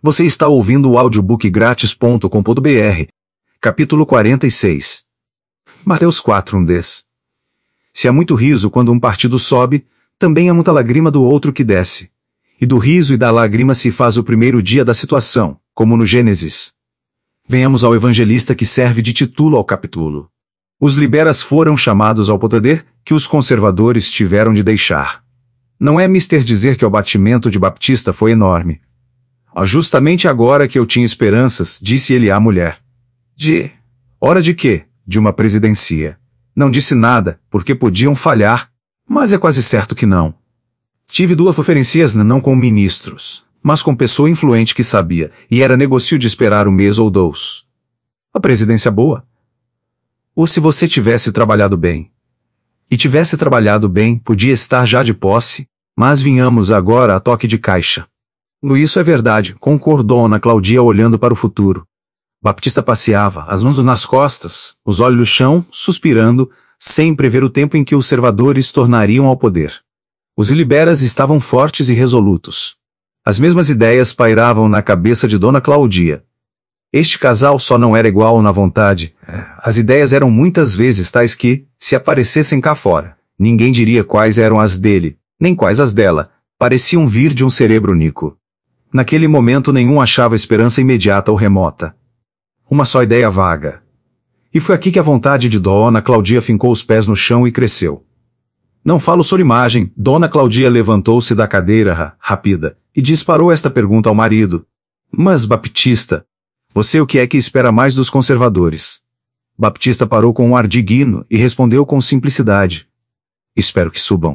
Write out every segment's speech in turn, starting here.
Você está ouvindo o audiobookgratis.com.br. Capítulo 46. Mateus 4:1-10. Se há muito riso quando um partido sobe, também há muita lágrima do outro que desce. E do riso e da lágrima se faz o primeiro dia da situação, como no Gênesis. Venhamos ao evangelista que serve de título ao capítulo. Os liberais foram chamados ao poder que os conservadores tiveram de deixar. Não é mister dizer que o abatimento de Baptista foi enorme. Justamente agora que eu tinha esperanças, disse ele à mulher. Hora de quê? De uma presidencia. Não disse nada, porque podiam falhar, mas é quase certo que não. Tive duas oferências não com ministros, mas com pessoa influente que sabia, e era negócio de esperar um mês ou dois. A presidência boa? Ou se você tivesse trabalhado bem? E tivesse trabalhado bem, podia estar já de posse, mas vinhamos agora a toque de caixa. Isso é verdade, concordou Ana Claudia olhando para o futuro. Baptista passeava, as mãos nas costas, os olhos no chão, suspirando, sem prever o tempo em que os conservadores tornariam ao poder. Os liberais estavam fortes e resolutos. As mesmas ideias pairavam na cabeça de Dona Claudia. Este casal só não era igual na vontade. As ideias eram muitas vezes tais que, se aparecessem cá fora, ninguém diria quais eram as dele, nem quais as dela, pareciam vir de um cerebro único. Naquele momento nenhum achava esperança imediata ou remota. Uma só ideia vaga. E foi aqui que a vontade de Dona Claudia fincou os pés no chão e cresceu. Não falo sobre imagem. Dona Claudia levantou-se da cadeira rápida e disparou esta pergunta ao marido. Mas, Baptista, você o que é que espera mais dos conservadores? Baptista parou com um ar digno e respondeu com simplicidade. Espero que subam.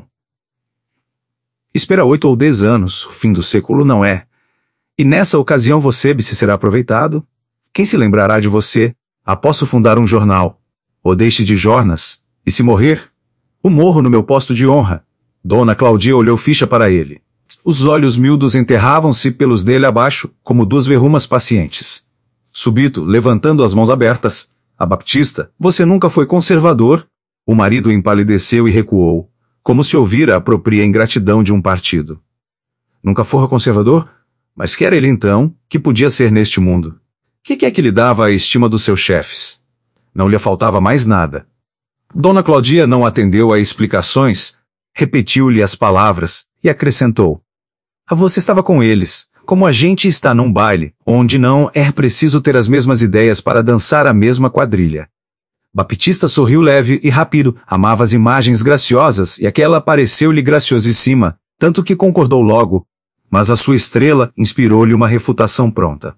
Espera 8 ou 10 anos, o fim do século não é. E nessa ocasião você se será aproveitado? Quem se lembrará de você? Posso fundar um jornal. Ou deixe de jornas. E se morrer? O morro no meu posto de honra. Dona Claudia olhou ficha para ele. Os olhos miúdos enterravam-se pelos dele abaixo, como duas verrumas pacientes. Súbito, levantando as mãos abertas. A Baptista, você nunca foi conservador? O marido empalideceu e recuou, como se ouvira a própria ingratidão de um partido. Nunca fora conservador? Mas que era ele então, que podia ser neste mundo? Que é que lhe dava a estima dos seus chefes? Não lhe faltava mais nada. Dona Claudia não atendeu a explicações, repetiu-lhe as palavras, e acrescentou. Você estava com eles, como a gente está num baile, onde não é preciso ter as mesmas ideias para dançar a mesma quadrilha. Baptista sorriu leve e rápido, amava as imagens graciosas e aquela pareceu-lhe graciosíssima, tanto que concordou logo. Mas a sua estrela inspirou-lhe uma refutação pronta.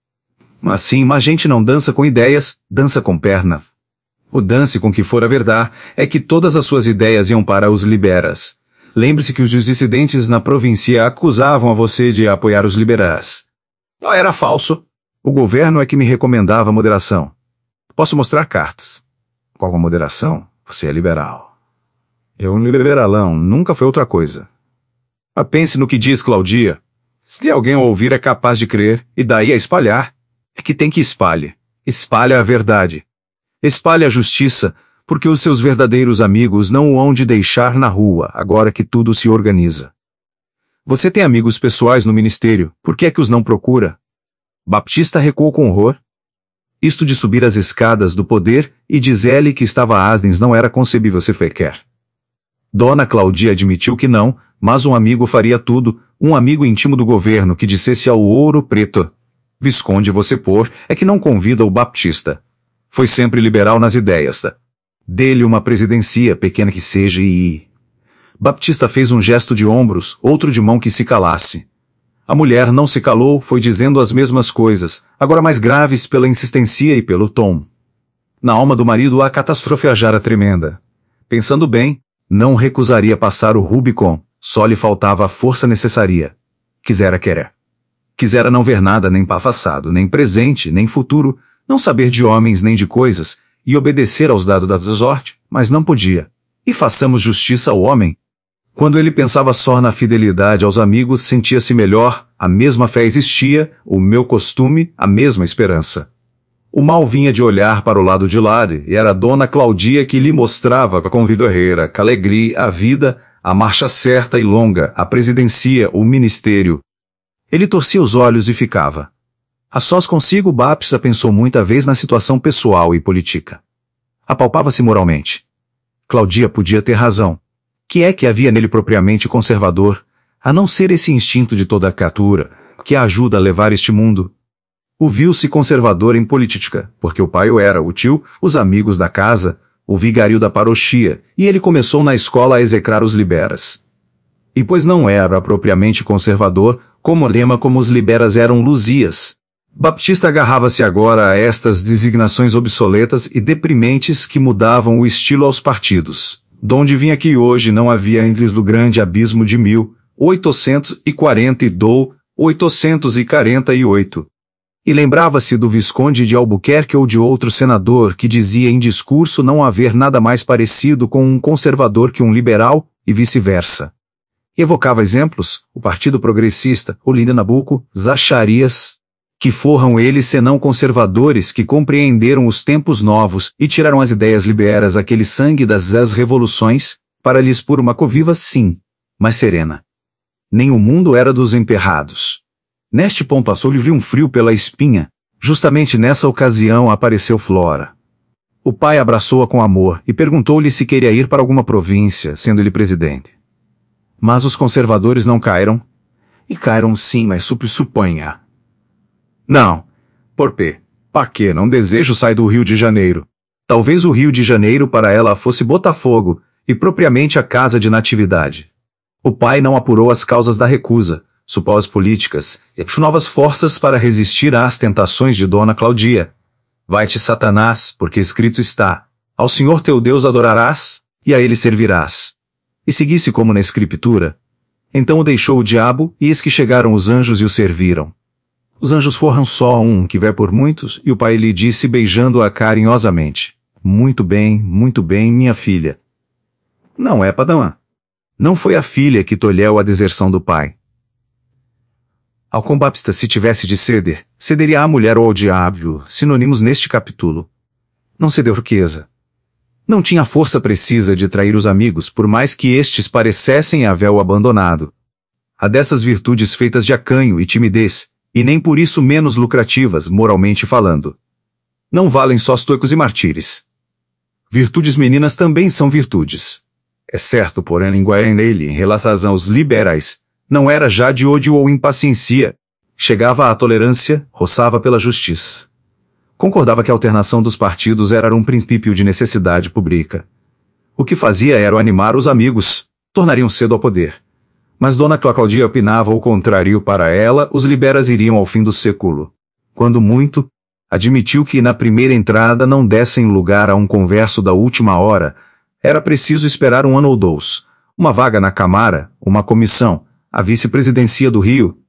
Assim, a gente não dança com ideias, dança com perna. O dance com que fora verdade é que todas as suas ideias iam para os liberais. Lembre-se que os dissidentes na província acusavam a você de apoiar os liberais. Era falso. O governo é que me recomendava moderação. Posso mostrar cartas. Qual a moderação? Você é liberal. Eu um liberalão, nunca foi outra coisa. Pense no que diz Claudia. Se alguém ouvir é capaz de crer, e daí a espalhar. É que tem que espalhe. Espalha a verdade. Espalhe a justiça, porque os seus verdadeiros amigos não o hão de deixar na rua, agora que tudo se organiza. Você tem amigos pessoais no ministério, por que é que os não procura? Baptista recuou com horror. Isto de subir as escadas do poder e dizer-lhe que estava asnes não era concebível se quer. Dona Claudia admitiu que não, mas um amigo faria tudo, um amigo íntimo do governo que dissesse ao Ouro Preto. Visconde você é que não convida o Baptista. Foi sempre liberal nas ideias. Dê-lhe uma presidencia, pequena que seja e... Baptista fez um gesto de ombros, outro de mão que se calasse. A mulher não se calou, foi dizendo as mesmas coisas, agora mais graves pela insistência e pelo tom. Na alma do marido a catástrofe era tremenda. Pensando bem, não recusaria passar o Rubicon, só lhe faltava a força necessária. Quisera querer. Quisera não ver nada nem passado, nem presente, nem futuro, não saber de homens nem de coisas, e obedecer aos dados da sorte, mas não podia. E façamos justiça ao homem. Quando ele pensava só na fidelidade aos amigos, sentia-se melhor, a mesma fé existia, o meu costume, a mesma esperança. O mal vinha de olhar para o lado de lá, e era Dona Claudia que lhe mostrava com vidorreira, com alegria, a vida, a marcha certa e longa, a presidencia, o ministério. Ele torcia os olhos e ficava. A sós consigo, Baptista pensou muita vez na situação pessoal e política. Apalpava-se moralmente. Claudia podia ter razão. Que é que havia nele propriamente conservador, a não ser esse instinto de toda a criatura, que a ajuda a levar este mundo? O viu-se conservador em política, porque o pai o era, o tio, os amigos da casa, o vigário da parochia, e ele começou na escola a execrar os liberas. E pois não era propriamente conservador, como lema como os liberas eram luzias. Baptista agarrava-se agora a estas designações obsoletas e deprimentes que mudavam o estilo aos partidos, donde vinha que hoje não havia eles do grande abismo de 1848. E lembrava-se do Visconde de Albuquerque ou de outro senador que dizia em discurso não haver nada mais parecido com um conservador que um liberal, e vice-versa. Evocava exemplos, o Partido Progressista, Olinda Nabuco, Zacharias, que forram eles senão conservadores que compreenderam os tempos novos e tiraram as ideias liberas aquele sangue das revoluções, para lhes pôr uma coviva sim, mas serena. Nem o mundo era dos emperrados. Neste ponto passou-lhe um frio pela espinha. Justamente nessa ocasião apareceu Flora. O pai abraçou-a com amor e perguntou-lhe se queria ir para alguma província, sendo ele presidente. Mas os conservadores não caíram? E caíram sim, mas suponha. Não. Por quê? Pa que não desejo sair do Rio de Janeiro. Talvez o Rio de Janeiro para ela fosse Botafogo, e propriamente a casa de natividade. O pai não apurou as causas da recusa, supôs políticas, e achou novas forças para resistir às tentações de Dona Claudia. Vai-te, Satanás, porque escrito está, ao Senhor teu Deus adorarás, e a ele servirás. E seguisse como na escritura. Então o deixou o diabo, e eis que chegaram os anjos e o serviram. Os anjos foram só um que vai por muitos, e o pai lhe disse beijando-a carinhosamente. Muito bem, minha filha. Não é, Padã? Não foi a filha que tolheu a deserção do pai. Ao Baptista se tivesse de ceder, cederia à mulher ou ao diabo, sinônimos neste capítulo. Não cedeu riqueza. Não tinha a força precisa de trair os amigos, por mais que estes parecessem haver-o abandonado. Há dessas virtudes feitas de acanho e timidez, e nem por isso menos lucrativas, moralmente falando. Não valem só estoicos e martírios. Virtudes meninas também são virtudes. É certo, porém, a linguagem nele, em relação aos liberais, não era já de ódio ou impaciência. Chegava à tolerância, roçava pela justiça. Concordava que a alternação dos partidos era um princípio de necessidade pública. O que fazia era animar os amigos, tornariam cedo ao poder. Mas Dona Claudia opinava o contrário. Para ela, os liberas iriam ao fim do século. Quando muito, admitiu que na primeira entrada não dessem lugar a um converso da última hora. Era preciso esperar 1 ano ou 2, uma vaga na Câmara, uma comissão, a vice-presidência do Rio,